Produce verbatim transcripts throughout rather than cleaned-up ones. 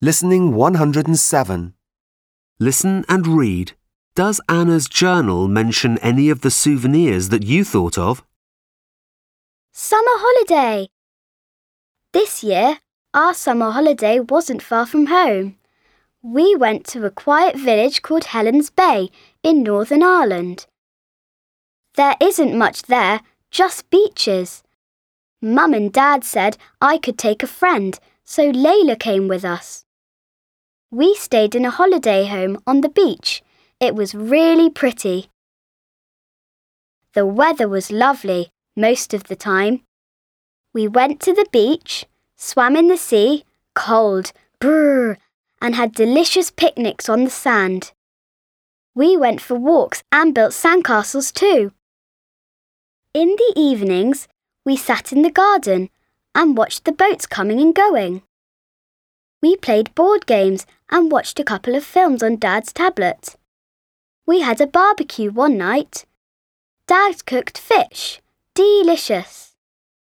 Listening one hundred seven. Listen and read. Does Anna's journal mention any of the souvenirs that you thought of? Summer holiday. This year, our summer holiday wasn't far from home. We went to a quiet village called Helen's Bay in Northern Ireland. There isn't much there, just beaches. Mum and Dad said I could take a friend, so Layla came with us. We stayed in a holiday home on the beach. It was really pretty. The weather was lovely most of the time. We went to the beach, swam in the sea, cold, brrr, and had delicious picnics on the sand. We went for walks and built sandcastles too. In the evenings, we sat in the garden and watched the boats coming and going. We played board games and watched a couple of films on Dad's tablet. We had a barbecue one night. Dad cooked fish. Delicious.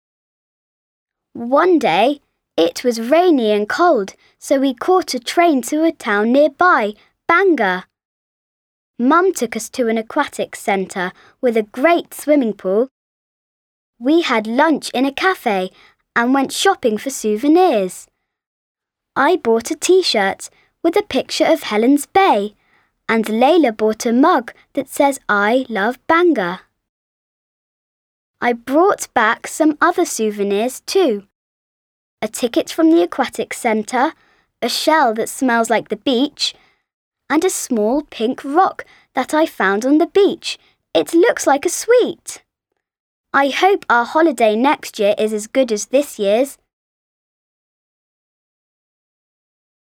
One day, it was rainy and cold, so we caught a train to a town nearby, Bangor. Mum took us to an aquatic centre with a great swimming pool. We had lunch in a cafe and went shopping for souvenirs. I bought a T-shirt with a picture of Helen's Bay, and Layla bought a mug that says I love Bangor. I brought back some other souvenirs too. A ticket from the aquatic centre, a shell that smells like the beach, and a small pink rock that I found on the beach. It looks like a sweet. I hope our holiday next year is as good as this year's.